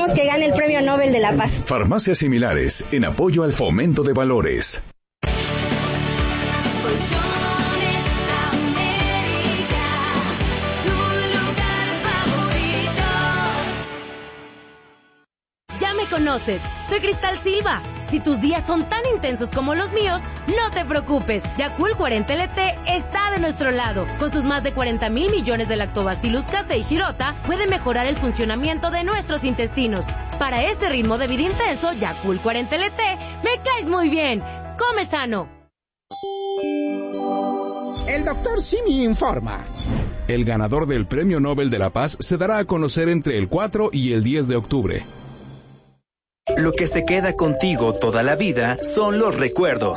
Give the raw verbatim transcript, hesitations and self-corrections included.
que gane el Premio Nobel de la Paz. Farmacias Similares, en apoyo al fomento de valores. Conoces, soy Cristal Silva. Si tus días son tan intensos como los míos, no te preocupes. Yakult cuarenta L T está de nuestro lado. Con sus más de cuarenta mil millones de Lactobacillus casei shirota, puede mejorar el funcionamiento de nuestros intestinos. Para ese ritmo de vida intenso, Yakult cuarenta L T, me caes muy bien. Come sano. El doctor Simi informa. El ganador del Premio Nobel de la Paz se dará a conocer entre el cuatro y el diez de octubre. Lo que se queda contigo toda la vida son los recuerdos.